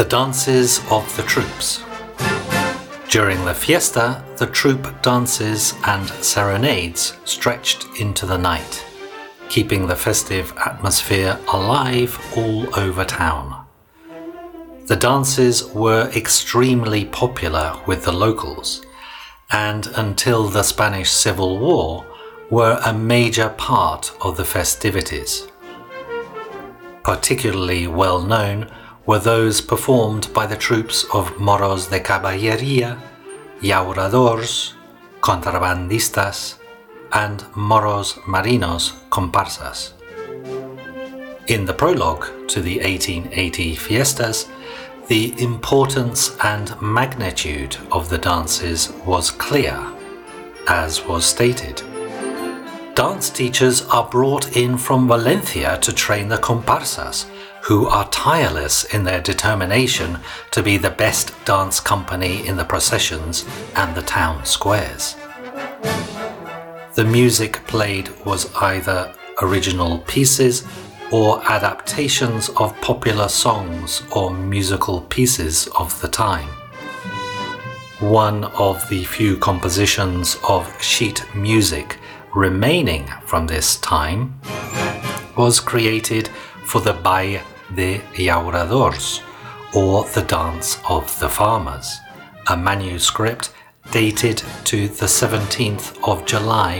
The dances of the troops. During the fiesta, the troop dances and serenades stretched into the night, keeping the festive atmosphere alive all over town. The dances were extremely popular with the locals, and until the Spanish Civil War, were a major part of the festivities. Particularly well known were those performed by the troops of moros de caballería, llauradors, contrabandistas, and moros marinos comparsas. In the prologue to the 1880 fiestas, the importance and magnitude of the dances was clear, as was stated. Dance teachers are brought in from Valencia to train the comparsas, who are tireless in their determination to be the best dance company in the processions and the town squares. The music played was either original pieces or adaptations of popular songs or musical pieces of the time. One of the few compositions of sheet music remaining from this time was created for the Baile de Llauradors, or the Dance of the Farmers, a manuscript dated to the 17th of July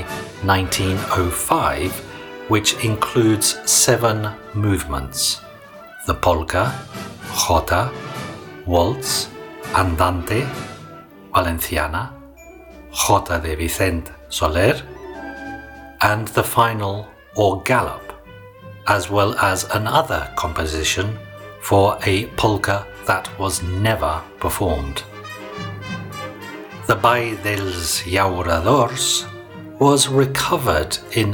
1905, which includes 7 movements: the polka, jota, waltz, andante, valenciana, jota de Vicente Soler, and the final, or gallop, as well as another composition for a polka that was never performed. The Baile dels Llauradors was recovered in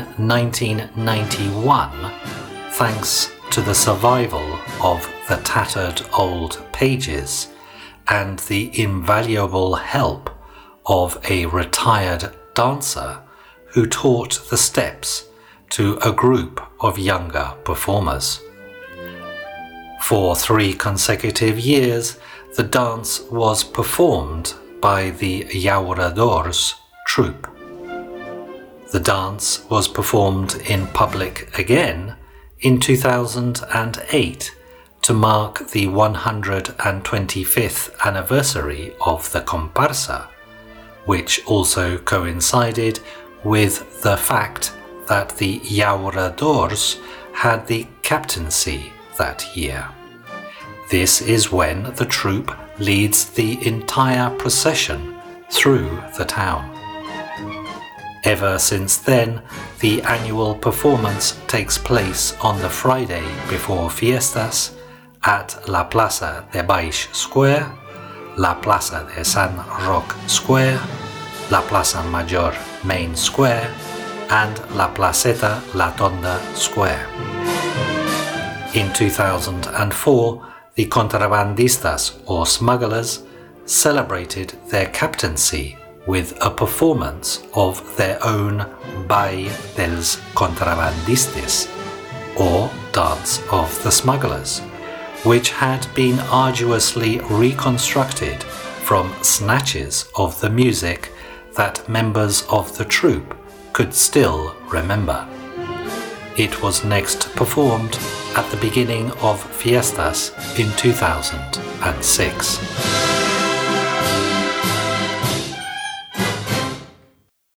1991 thanks to the survival of the tattered old pages and the invaluable help of a retired dancer who taught the steps to a group of younger performers. For 3 consecutive years, the dance was performed by the Llauradors troupe. The dance was performed in public again in 2008 to mark the 125th anniversary of the comparsa, which also coincided with the fact that the Llauradors had the captaincy that year. This is when the troupe leads the entire procession through the town. Ever since then, the annual performance takes place on the Friday before fiestas at La Plaza de Baix Square, La Plaza de San Roc Square, La Plaza Major Main Square, and La Placeta La Tonda Square. In 2004, the contrabandistas, or smugglers, celebrated their captaincy with a performance of their own Baile dels Contrabandistes, or Dance of the Smugglers, which had been arduously reconstructed from snatches of the music that members of the troupe could still remember. It was next performed at the beginning of fiestas in 2006.